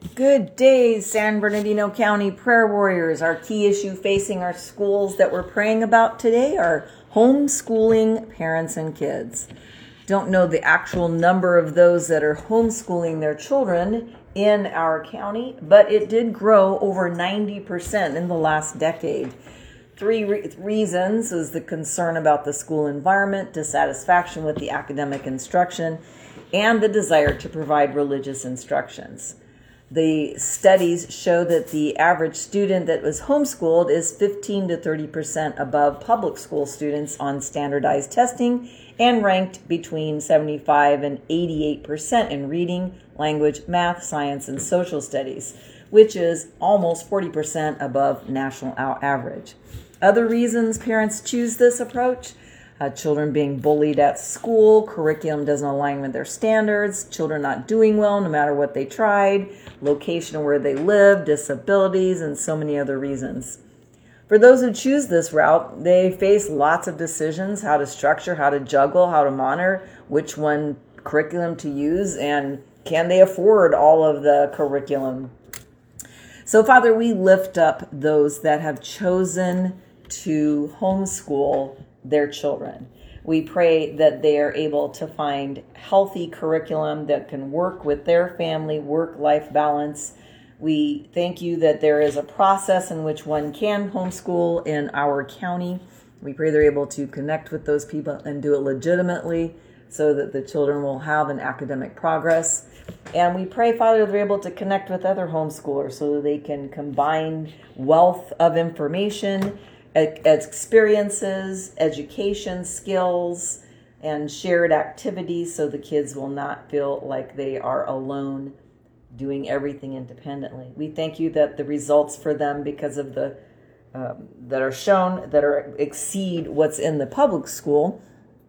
Good day, San Bernardino County prayer warriors. Our key issue facing our schools that we're praying about today are homeschooling parents and kids. Don't know the actual number of those that are homeschooling their children in our county, but it did grow over 90% in the last decade. Three reasons is the concern about the school environment, dissatisfaction with the academic instruction, and the desire to provide religious instructions. The studies show that the average student that was homeschooled is 15 to 30% above public school students on standardized testing and ranked between 75 and 88% in reading, language, math, science, and social studies, which is almost 40% above national average. Other reasons parents choose this approach: children being bullied at school, curriculum doesn't align with their standards, children not doing well no matter what they tried, location where they live, disabilities, and so many other reasons. For those who choose this route, they face lots of decisions: how to structure, how to juggle, how to monitor, which one curriculum to use, and can they afford all of the curriculum. So, Father, we lift up those that have chosen to homeschool their children. We pray that they are able to find healthy curriculum that can work with their family, work-life balance. We thank you that there is a process in which one can homeschool in our county. We pray they're able to connect with those people and do it legitimately so that the children will have an academic progress. And we pray, Father, they're able to connect with other homeschoolers so that they can combine wealth of information, experiences, education, skills, and shared activities so the kids will not feel like they are alone doing everything independently. We thank you that the results for them, because of the that are shown, that are exceed what's in the public school,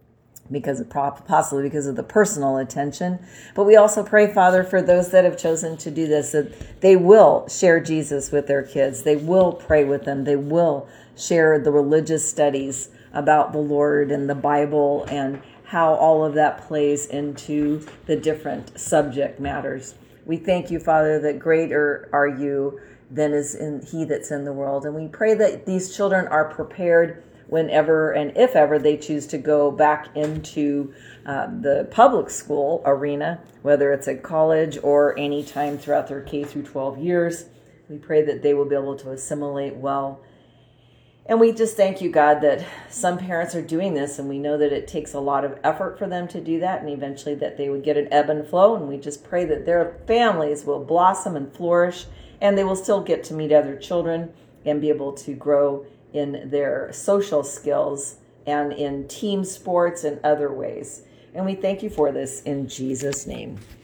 possibly because of the personal attention. But we also pray, Father, for those that have chosen to do this, that they will share Jesus with their kids. They will pray with them. They will share the religious studies about the Lord and the Bible and how all of that plays into the different subject matters. We thank you, Father, that greater are you than is in he that's in the world. And we pray that these children are prepared whenever and if ever they choose to go back into the public school arena, whether it's at college or any time throughout their K through 12 years. We pray that they will be able to assimilate well. And we just thank you, God, that some parents are doing this, and we know that it takes a lot of effort for them to do that, and eventually that they would get an ebb and flow. And we just pray that their families will blossom and flourish, and they will still get to meet other children and be able to grow in their social skills and in team sports and other ways. And we thank you for this in Jesus' name.